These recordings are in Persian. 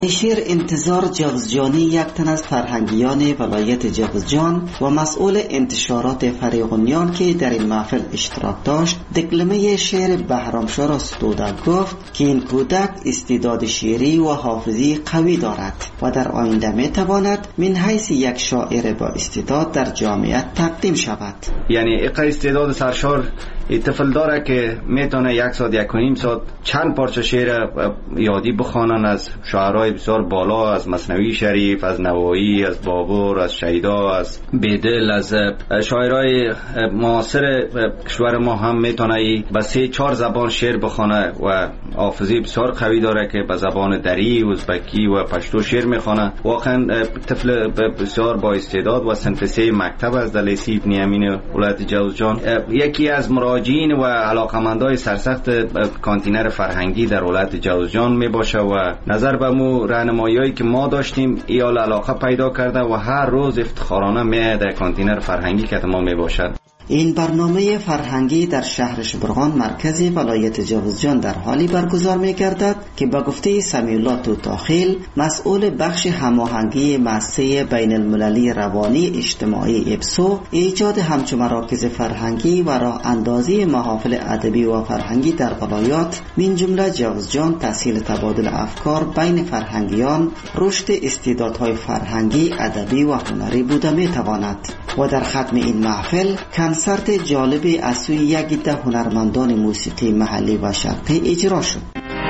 شعر انتظار جوزجانی یک تن از فرهنگیان ولایت جوزجان و مسئول انتشارات فریقونیان که در این محفل اشتراک داشت دکلمه شعر بهرامشاه را ستوده گفت که این کودک استعداد شعری و حافظی قوی دارد و در آینده می تواند من حیث یک شاعر با استعداد در جامعه تقدیم شود. یعنی استعداد سرشار طفل داره که میتونه 1 ساعت 1.5 ساعت چند پارچه شعر یادی بخوانن از شاعرای بسیار بالا، از مثنوی شریف، از نوایی، از بابور، از شیدا، از بیدل، از شاعرای معاصر کشور ما هم میتونه به 3-4 زبان شعر بخونه و حافظی بسیار قوی داره که به زبان دری، ازبکی و پشتو شعر میخونه. واقعا طفل بسیار با استعداد و صنف 3 مکتب از لیسه ابن امین ولایت جوزجان یکی از مراجعین و علاقمندای سرسخت کانتینر فرهنگی در ولایت جوزجان می باشه و نظر به مو راهنمایی‌هایی که ما داشتیم ایال علاقه پیدا کرده و هر روز افتخارانه می در کانتینر فرهنگی که تمام می باشد. این برنامه فرهنگی در شهر شبرغان مرکز ولایت جوزجان در حالی برگزار می گردد که به گفته سمیع الله توتاخیل مسئول بخش هماهنگی مؤسسه بین المللی روانی اجتماعی ابسو ایجاد همچو مراکز فرهنگی و راه اندازی محافل ادبی و فرهنگی در ولایات من جمله جوزجان تسهیل تبادل افکار بین فرهنگیان رشد استعدادهای فرهنگی ادبی و هنری بوده می تواند و در ختم این محفل کنسرت جالبی از سوی یک عده هنرمندان موسیقی محلی و شرقی اجرا شد.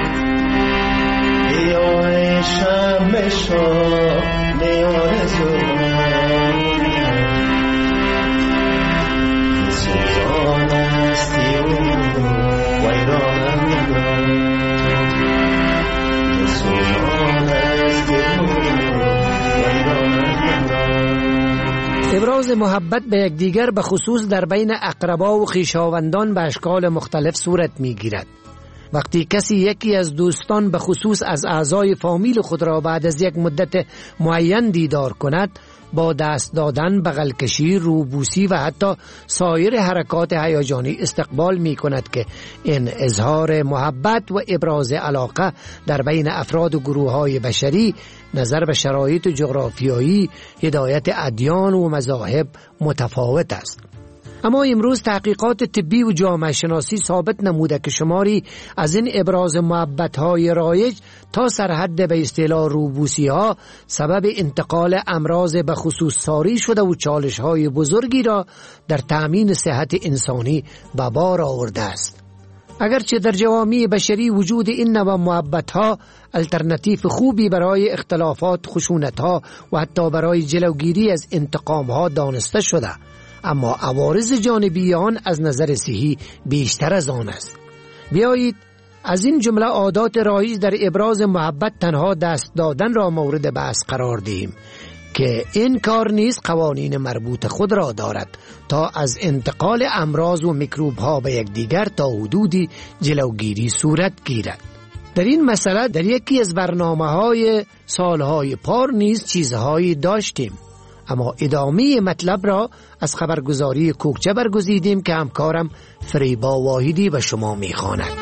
ابراز محبت به یکدیگر به خصوص در بین اقربا و خویشاوندان به اشکال مختلف صورت می‌گیرد. وقتی کسی یکی از دوستان به خصوص از اعضای فامیل خود را بعد از یک مدت معین دیدار کند، با دست دادن، بغل کشی، روبوسی و حتی سایر حرکات هیجانی استقبال می کند که این اظهار محبت و ابراز علاقه در بین افراد و گروه های بشری نظر به شرایط جغرافیایی، هدایت ادیان و مذاهب متفاوت است. اما امروز تحقیقات طبی و جامعه شناسی ثابت نموده که شماری از این ابراز محبت‌های رایج تا سرحد به اصطلاح روبوسی‌ها سبب انتقال امراض به خصوص ساری شده و چالش‌های بزرگی را در تأمین صحت انسانی به بار آورده است. اگرچه در جوامع بشری وجود این نوع محبت‌ها الترناتیو خوبی برای اختلافات، خشونت‌ها و حتی برای جلوگیری از انتقام‌ها دانسته شده، اما عوارض جانبی آن از نظر صحی بیشتر از آن است. بیایید از این جمله عادات رایج در ابراز محبت تنها دست دادن را مورد بحث قرار دهیم که این کار نیز قوانین مربوط خود را دارد تا از انتقال امراض و میکروب ها به یکدیگر تا حدودی جلوگیری صورت گیرد. در این مسئله در یکی از برنامه‌های سالهای پار نیز چیزهایی داشتیم، اما ادامه مطلب را از خبرگزاری کوکچه برگزیدیم که همکارم فریبا واحدی به شما میخواند.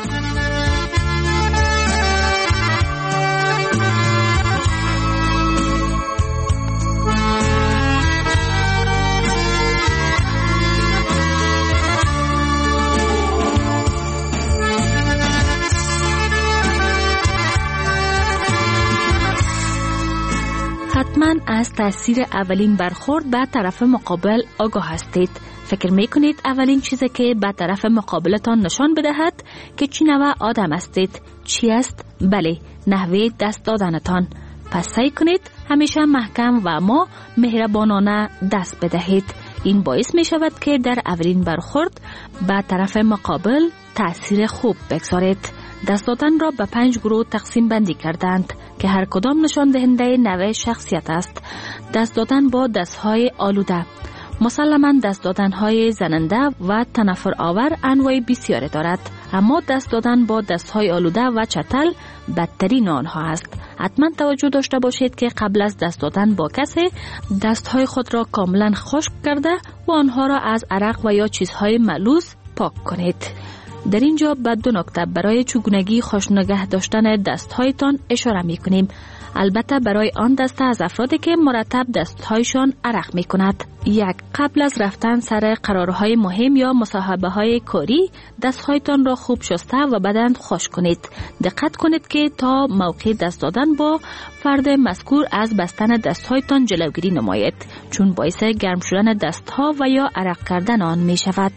حتما از تاثیر اولین برخورد به طرف مقابل آگاه هستید. فکر میکنید اولین چیزی که به طرف مقابلتان نشان بدهد که چی نوع آدم هستید چی است؟ بله، نحوه دست دادنتان. پس سعی کنید همیشه محکم و اما مهربانانه دست بدهید. این باعث می شود که در اولین برخورد به طرف مقابل تأثیر خوب بگذارید. دست دادن را به 5 گروه تقسیم بندی کردند که هر کدام نشان دهنده نوع شخصیت است. دست دادن با دستهای آلوده. مسلماً دست دادن‌های زننده و تنفر آور انواع بسیاری دارد، اما دست دادن با دستهای آلوده و چتل بدترین آنها است. حتما توجه داشته باشید که قبل از دست دادن با کسی دستهای خود را کاملا خشک کرده و آنها را از عرق و یا چیزهای ملوث پاک کنید. در اینجا به 2 نکته برای چگونگی خوش نگه داشتن دستهایتان اشاره می کنیم. البته برای آن دسته از افرادی که مرتب دستهایشان عرق می کند. 1. قبل از رفتن سر قرارهای مهم یا مصاحبه های کاری دستهایتان را خوب شسته و بدن خشک کنید. دقت کنید که تا موقع دست دادن با فرد مذکور از بستن دستهایتان جلوگیری نمایید، چون باعث گرم شدن دستها و یا عرق کردن آن می شود.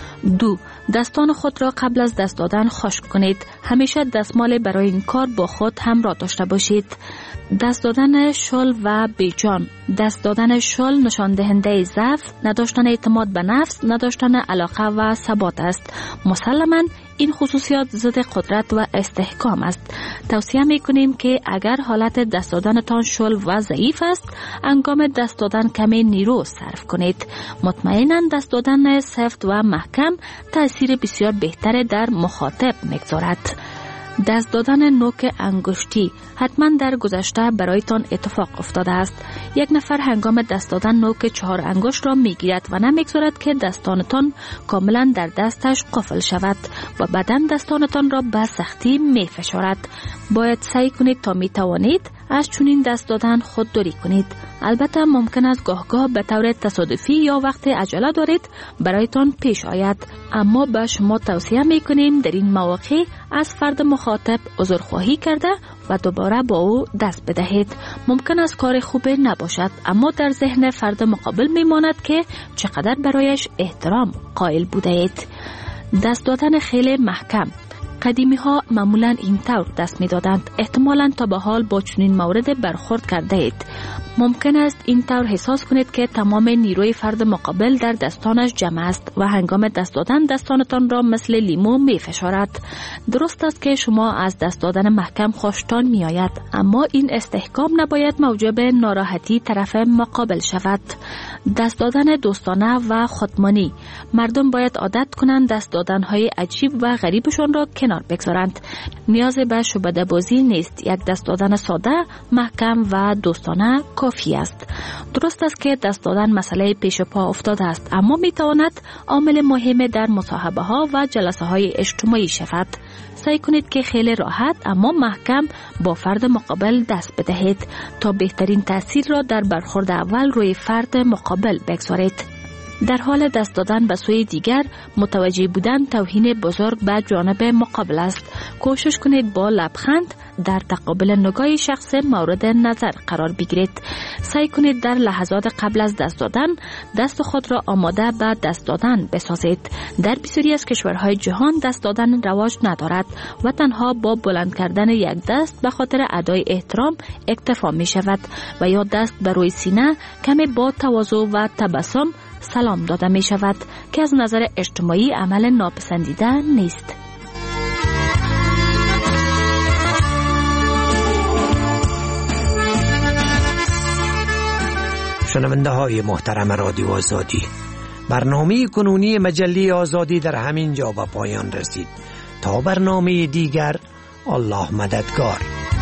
2. دستان خود را قبل از دست دادن خشک کنید. همیشه دستمال برای این کار با خود همراه داشته باشید. دست دادن شل و بیجان. دست دادن شل نشان دهنده ضعف، نداشتن اعتماد به نفس، نداشتن علاقه و ثبات است. مسلماً این خصوصیات ضد قدرت و استحکام است. توصیه می‌کنیم که اگر حالت دست دادنتان شل و ضعیف است، هنگام دست دادن کمی نیرو صرف کنید. مطمئناً دست دادن سفت و محکم تأثیر بسیار بهتر در مخاطب می‌گذارد. دست دادن نوک انگشتی. حتما در گذشته برایتان اتفاق افتاده است. یک نفر هنگام دست دادن نوک 4 انگشت را میگیرد و نمیگذارد که دستانتان کاملا در دستش قفل شود و بعداً دستانتان را به سختی میفشارد. باید سعی کنید تا میتوانید از چنین دست دادن خودداری کنید. البته ممکن است گاه به طور تصادفی یا وقت عجله دارید برایتان پیش آید، اما به شما توصیه میکنیم در این مواقع از فرد مخاطب عذرخواهی کرده و دوباره با او دست بدهید. ممکن است کار خوبی نباشد، اما در ذهن فرد مقابل میماند که چقدر برایش احترام قائل بوده اید. دست دادن خیلی محکم. قدیمی ها معمولاً این طور دست می دادند. احتمالاً تا به حال با چنین مورد برخورد کرده اید. ممکن است این طور احساس کنید که تمام نیروی فرد مقابل در دستانش جمع است و هنگام دست دادن دستانتان را مثل لیمو می فشارد. درست است که شما از دست دادن محکم خوشتان می آید، اما این استحکام نباید موجب ناراحتی طرف مقابل شود. دست دادن دوستانه و خودمانی. مردم باید عادت کنند دست دادن‌های عجیب و غریبشون را کنار بگذارند. نیاز به شعبده بازی نیست. یک دست دادن ساده، محکم و دوستانه کافی است. درست است که دست دادن مسئله پیش پا افتاده است، اما میتواند عامل مهم در مصاحبه ها و جلسه های اجتماعی شود. سعی کنید که خیلی راحت اما محکم با فرد مقابل دست بدهید تا بهترین تأثیر را در برخورد اول روی فرد مقابل بگذارید. در حال دست دادن به سوی دیگر متوجه بودن توهین بزرگ به جانب مقابل است. کوشش کنید با لبخند در تقابل نگاه شخص مورد نظر قرار بگیرید. سعی کنید در لحظات قبل از دست دادن دست خود را آماده به دست دادن بسازید. در بسیاری از کشورهای جهان دست دادن رواج ندارد و تنها با بلند کردن یک دست به خاطر ادای احترام اکتفا می شود و یا دست بر روی سینه کمی با تواضع و تبسم سلام داده می شود که از نظر اجتماعی عمل ناپسندیده نیست. شنونده های محترم رادیو آزادی، برنامه کنونی مجله آزادی در همین جا به پایان رسید. تا برنامه دیگر، الله مددگار.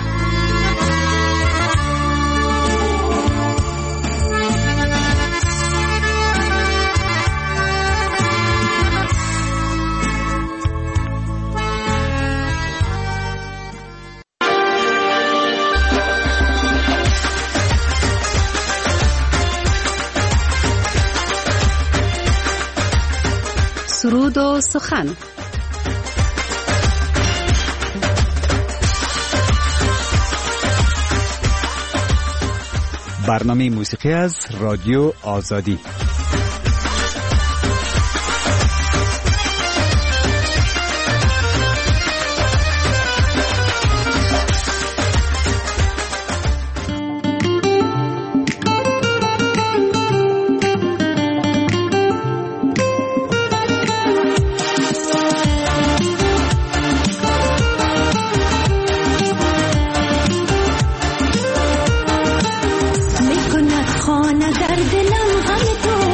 سرود و سخن. برنامه موسیقی از رادیو آزادی. خانه در دلم غم تو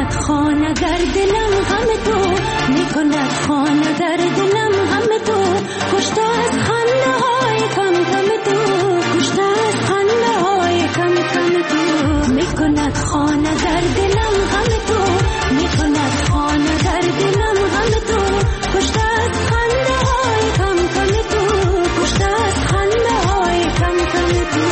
میکند خانه در دلم غم تو، میکند خانه در دلم غم تو، کشته از خنده های کم کم تو، کشته از خنده های کم کم تو، میکند خانه در دلم غم تو، میکند خانه در دلم غم تو، کشته از خنده های کم کم تو، کشته از خنده های کم کم تو.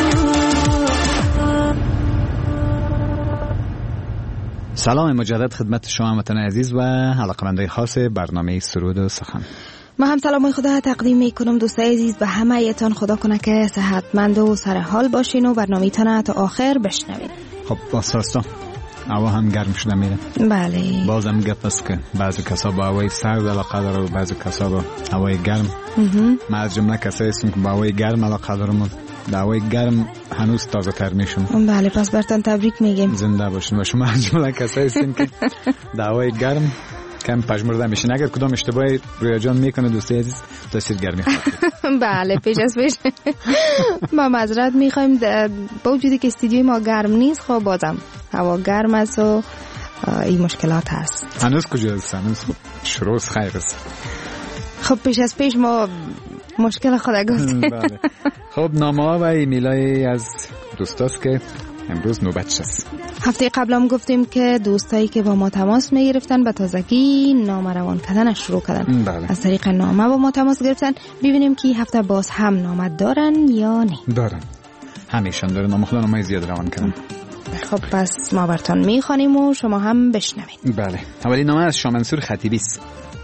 سلام مجدد خدمت شما هموطنان عزیز و علاقه‌مندان خاص برنامه سرود و سخن. ما هم سلام خدا تقدیم میکنم دوستای عزیز به همه ایتان. خدا کنه که صحتمند و سر حال باشین و برنامه تان تا آخر بشنوید. خب باسراستا هوا هم گرم شده میره. بله. بازم گپ است که بعضی کسا با هوای سرد علاقه داره و بعضی کسا با هوای گرم. ما از جمله کسایی هستیم که با هوای گرم علاقه داریم. با هوای گرم هنوز تازه تر میشم. بله پس برتان تبریک میگیم. زنده باشین. و شما از جمله کسایی هستیم که با هوای گرم کم پژمرده میشین. اگر کدام اشتباهی رویا جان میکنه دوستی عزیز تاثیر گرمی خواهد. بله پیش از پیش ما معذرت میخوایم با وجودی که استودیوی ما گرم نیست. خب بازم هوا گرم است و این مشکلات هست. هنوز کجا است؟ هنوز شروع خیر است. خب پیش از پیش ما مشکل خود گفتیم. بله. خب نامه ها و ایمیلای از دوستاست که امروز نوبتش است. هفته قبل هم گفتیم که دوستایی که با ما تماس میگرفتن به تازگی نامه روان کردن شروع کردن. بله. از طریق نامه با ما تماس گرفتن. ببینیم که هفته باز هم نامه دارن یا نه. دارن. همیشه دارن. نامه خدا نامه زیاد روان کردن. خب پس ما براتون میخوانیم و شما هم بشنوید. بله. اولی نامه از شامنصور خطیبی است.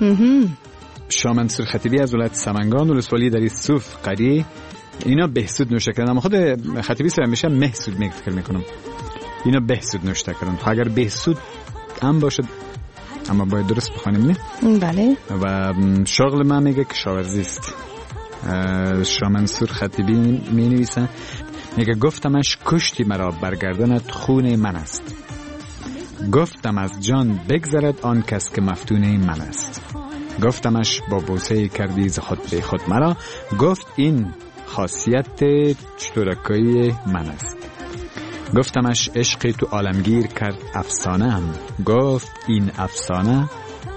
شامنصور خطیبی از ولایت سمنگان ولسوالی در صوف قریه. اینا بهسود نوشته کردن. اما خود خطیبی سر میشه محسود فکر میکنم. اینا بهسود نوشته کردن. اگر بهسود هم باشد اما باید درست بخوانیم نه؟ بله. و شغل من میگه کشاورزی است. شامنصور خطیبی می نویسه میگه گفتمش کشتی مرا برگردنت خون من است، گفتم از جان بگذرد آن کس که مفتون من است، گفتمش با بوسه کردی ز خود به خود مرا، گفت این خاصیت چطورکایی من است، گفتمش عشق تو عالمگیر کرد افسانه هم، گفت این افسانه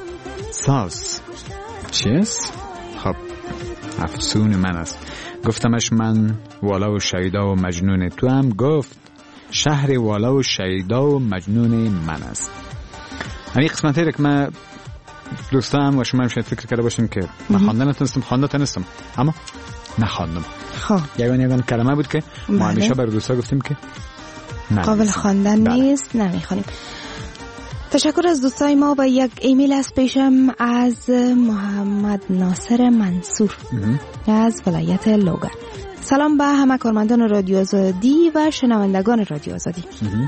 ساز چیست؟ خب افسون من است، گفتمش من والا و شیدا و مجنون تو هم، گفت شهر والا و شیدا و مجنون من است. همین قسمت هایی که من دوستان و شما هم شاید فکر کرده باشیم که من خواندن نستم اما نخواندم. خب یگان کلمه بود که ما همیشه بر دوستا گفتیم که قابل خواندن نیست نمیخوانیم. تشکر از دوستای ما. و یک ایمیل از پیشم از محمد ناصر منصور از ولایت لوگر. سلام به همه کارمندان رادیو آزادی و شنوندگان رادیو آزادی.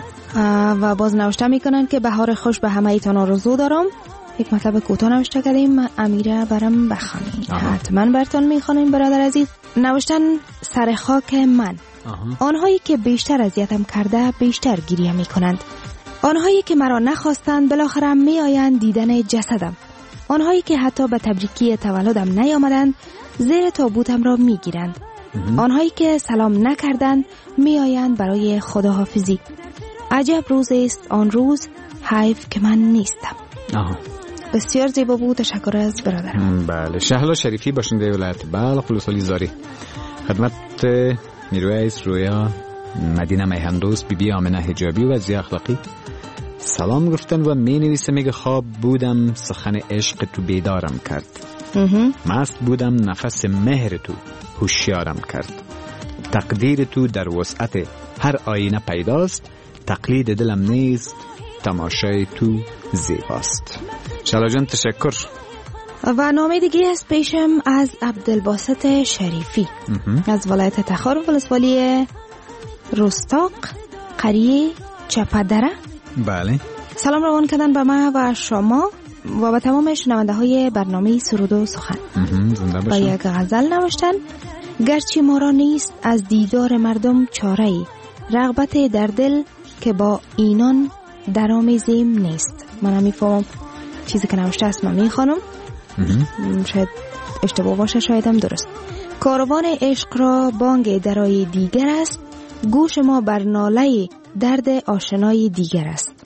و باز نوشته میکنن که بهار خوش به همه ایتان آرزو دارم. یک مطلب کوتاه نوشته کردیم، امیره برام بخوانید. حتما براتون میخوانیم برادر عزیز. نوشتن سر خاک من. آنهایی که بیشتر اذیتم کرده بیشتر گریه میکنند. آنهایی که مرا نخواستند بالاخره می آیند دیدن جسدم. آنهایی که حتی به تبریکی تولدم نیامدند زیر تابوتم را می گیرند. آنهایی که سلام نکردند می آیند برای خداحافظی. عجب روز است آن روز، حیف که من نیستم. بسیار زیبا بود. تشکر از برادرم. بله. شهلا شریفی باشنده ولایت بلخ ولسوالی زاری. خدمت میرویس رویا مدینه میهندوست بی آمنه حجابی و زی اخلاقی سلام گفتن و می نویسه میگه خواب بودم سخن عشق تو بیدارم کرد، مست بودم نفس مهر تو هوشیارم کرد، تقدیر تو در وسعت هر آینه پیداست، تقلید دلم نیست تماشای تو زیباست. شهلا جان تشکر. و نامه دیگه از پیشم از عبدالباسط شریفی از ولایت تخار ولسوالی رستاق قریه چپدره. بله. سلام روان کردن به من و شما و به تمام شنونده های برنامه سرود و سخن. و یک غزل نوشتن گرچه ما را نیست از دیدار مردم چاره‌ای، رغبت در دل که با اینان درآمیزیم نیست. من میفهمم چیزی که نوشته است، من میخوانم. شاید اشتباه باشه شاید هم درست. کاروان عشق را بانگ درای دیگر است، گوش ما بر ناله درد آشنای دیگر است.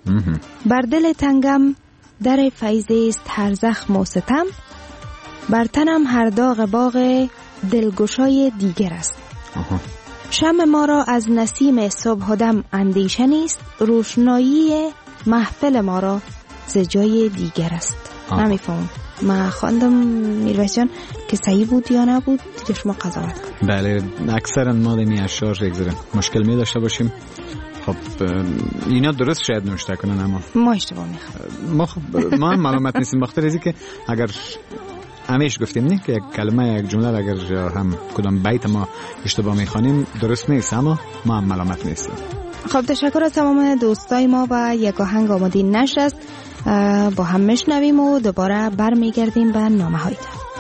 بر دل تنگم در فیض است هر زخم و ستم، بر تنم هر داغ باغ دلگشای دیگر است. شمع ما را از نسیم صبح و دم اندیشه نیست، روشنایی محفل ما را ز جای دیگر است. نمیفهم ما خواندم میرویس جان که صحیح بود یا نبود، دیگه شما قضاوت کنید. بله اکثرا ما دمی اشعار یک ذره مشکل می داشته باشیم. خب اینا درست شاید نوشته کنن اما ما اشتباه میخوام. ما هم معلومات نیستیم بخاطر از اینکه اگر همیشه گفتیم نه که یک کلمه یک جمله اگر هم کدام بیت ما اشتباه میخوانیم درست نیست، اما ما هم معلومات نیستیم. خب تشکر از تمام دوستای ما و یک آهنگ آماده نشر است، با هم میشنویم و دوباره برمیگردیم به نامه‌های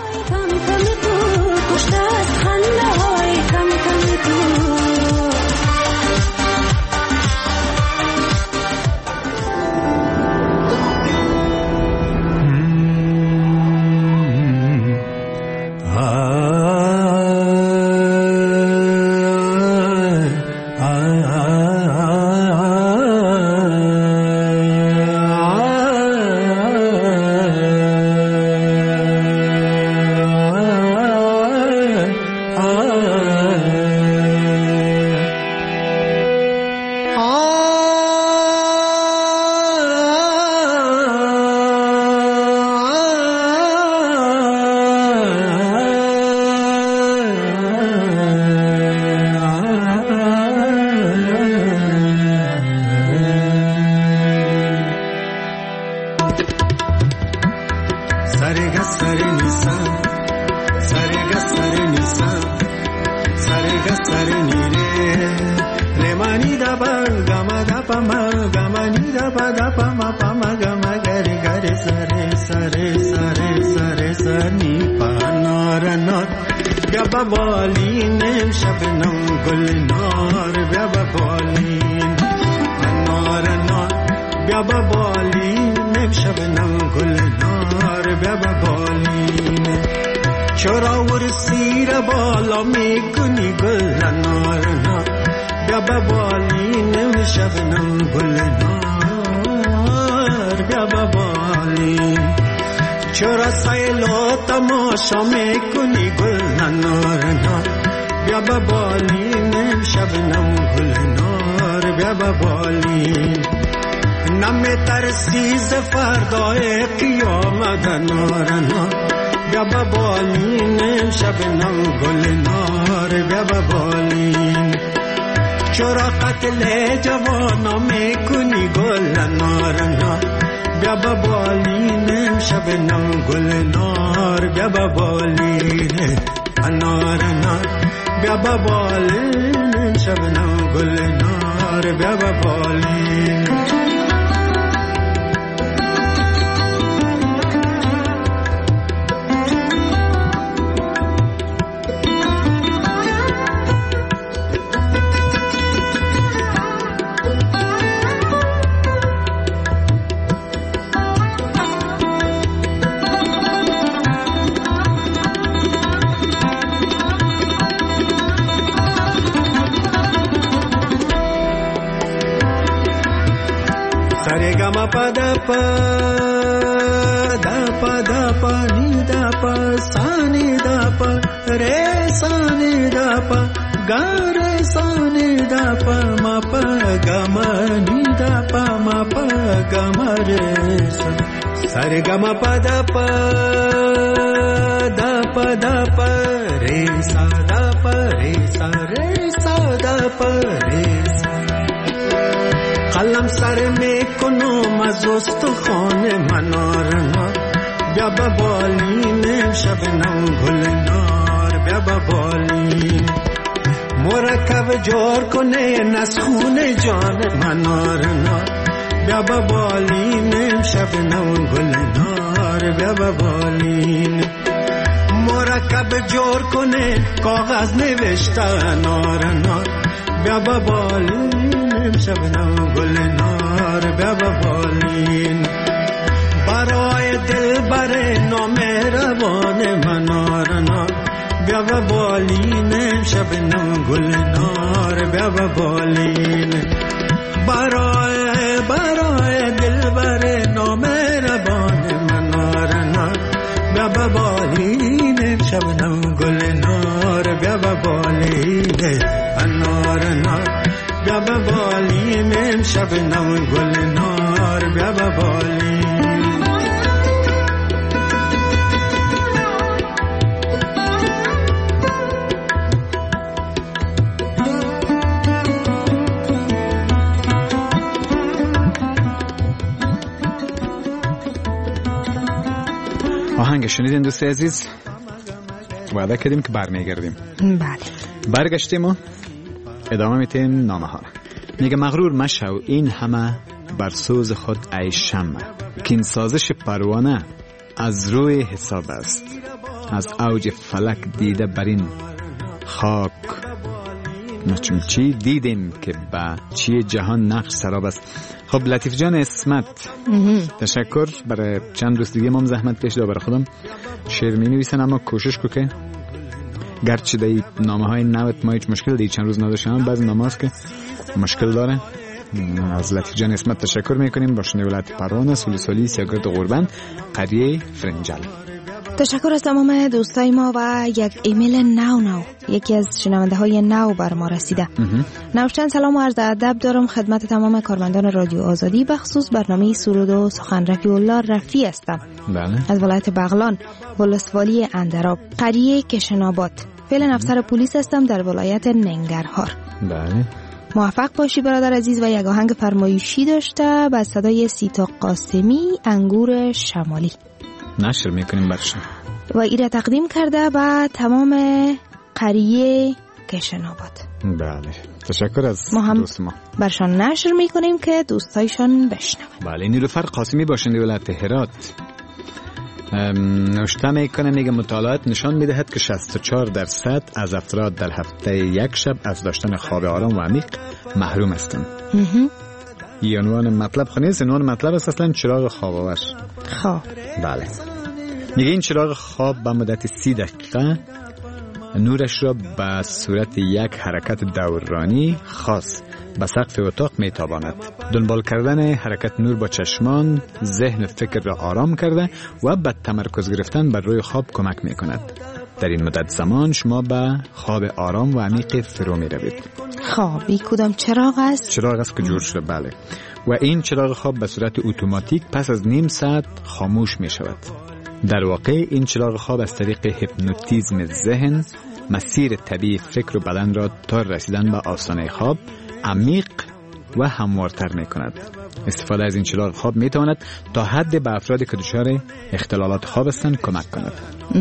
قلم سر میکنم از استخوان منارنا، بیا با بالین شبنم گل نار، بیا با بالین مرکب جور کنه نسخون جان منارنا، بیا با بالین شبنم گل نار، بیا با بالین مرکب جور کنه کاغذ نوشته نارنا، بیا با بالین شبنم گل نار، بیا با بالین برای دل بر نامهربان منارنا، بیا با بالین شبنم گل نار، بیا با بالین برای شبنم گلنار بیا به بالین. آهنگ شنیدین دوست عزیز؟ وعده کردیم که برمیگردیم. بله. برگشتیم و ادامه میتیم نامه ها. میگه مغرور مشو این همه بر سوز خود ای شمع، که این سازش پروانه از روی حساب است. از اوج فلک دیده بر این خاک مچمچی دیدیم که با چی جهان نقش سراب است. خب لطیف جان اسمت تشکر. برای چند روز دیگه ما زحمت کشیده برای خودم شعر می نویسن، اما کوشش کو که گرچه دی نامه های نوت ما هیچ مشکل دی چند روز نداشتم، بعضی نامه هست که مشکل داره. از لطیف جان اسمت تشکر میکنیم. باشنده ولایت پروان، سولی سیاگرد غربن، قریه فرنجل. تشکر از تمام دوستای ما و یک ایمیل نو یکی از شنونده های نو بر ما رسیده. نوشتن سلام و عرض ادب دارم خدمت تمام کارمندان رادیو آزادی، بخصوص برنامه سرود و سخن. رفیع الله رفی هستم. بله. از ولایت بغلان، ولسوالی اندراب، قریه کشناباد. فعلا افسر پلیس هستم در ولایت ننگرهار. بله. موفق باشی برادر عزیز. و یک آهنگ فرمایشی داشته با صدای سیتا قاسمی، انگور شمالی. نشر میکنیم برشن و ایره تقدیم کرده با تمام قریه کشناباد. بله. تشکر از دوست ما. برشان نشر میکنیم که دوستایشان بشنون. بله. نیلوفر قاسمی باشنده ولایت هرات نوشته میکنه، میگه مطالعات نشان میدهد که 64% از افراد در هفته یک شب از داشتن خواب آرام و عمیق محروم هستند. این عنوان مطلب خونیست. عنوان مطلب است اصلا چراغ خواب آور. خواب. بله. میگه این چراغ خواب به مدت 30 دقیقه نورش را به صورت یک حرکت دورانی خاص به سقف اتاق میتاباند. دنبال کردن حرکت نور با چشمان ذهن فکر را آرام کرده و به تمرکز گرفتن بر روی خواب کمک میکند. در این مدت زمان شما به خواب آرام و عمیق فرو می روید. خواب این کدام چراغ است؟ چراغ است که جور شده. بله. و این چراغ خواب به صورت اتوماتیک پس از نیم ساعت خاموش می شود. در واقع این چراغ خواب از طریق هیپنوتیزم ذهن مسیر طبیعی فکر و بدن را تا رسیدن به آستانه خواب عمیق و هموارتر می کند. استفاده از این چراغ خواب می تواند تا حد به افرادی که دچار اختلالات خواب هستند کمک کند.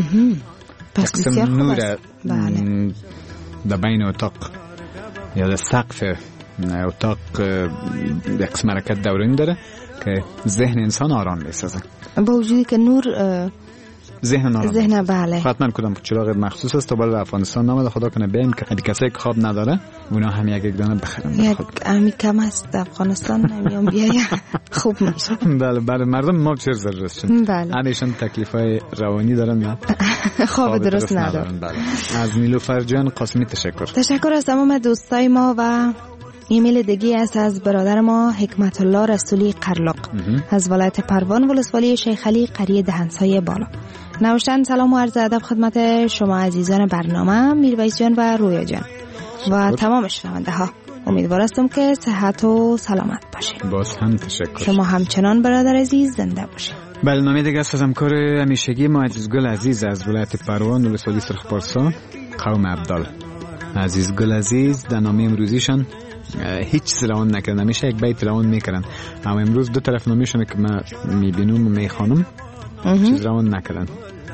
پس بسیار خوب است. بله. در بین اتاق یا در سقف اتاق یک قسم حرکت دورانی داره که ذهن انسان آرام میسازه. با وجودی که نور ذهن آرام. ذهن بله. حتما کدام چراغ مخصوص است تا بالا افغانستان نامده خدا کنه بیایم که کسایی که خواب نداره اونا هم یک دانه بخرن. یک امی کم است افغانستان نمیام بیایم خوب میشه. بله مردم ما چه ضرورتشون. بله. همشون تکلیفای روانی دارن نه خواب درست ندارن. بله. از نیلوفر جان قاسمی تشکر از تمام دوستای ما. و ایمیل دیگه است از برادر ما حکمت الله رسولی قرلاق از ولایت پروان، ولسوالی شیخ علی، قریه دهنسای بالا. نوشتن سلام و عرض ادب خدمت شما عزیزان برنامه، میرویس جان و رویا جان و تمام شنونده ها. امیدوار هستم که صحت و سلامت باشید. باز هم تشکر. شما همچنان برادر عزیز زنده باشید. بله. نامه دیگه است از همکار همیشگی ما عزیزگل عزیز از ولایت پروان، ولسوالی سرخپارسا، قوم عبدال. عزیزگل عزیز در نامه امروزیشان هیچ روان نکردن، همیشه یک بیت روان میکردن، اما امروز دو طرف نامیشونه که من میبینم و میخوانم چیز روان نکردن،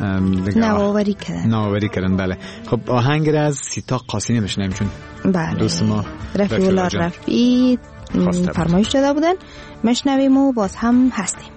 نوآوری کردن. بله. خب آهنگ را از سیتا قاسمی بشنویم چون بله دوست ما رفیع الله رفی فرمایش داده بودن. مشنویم و باز هم هستیم.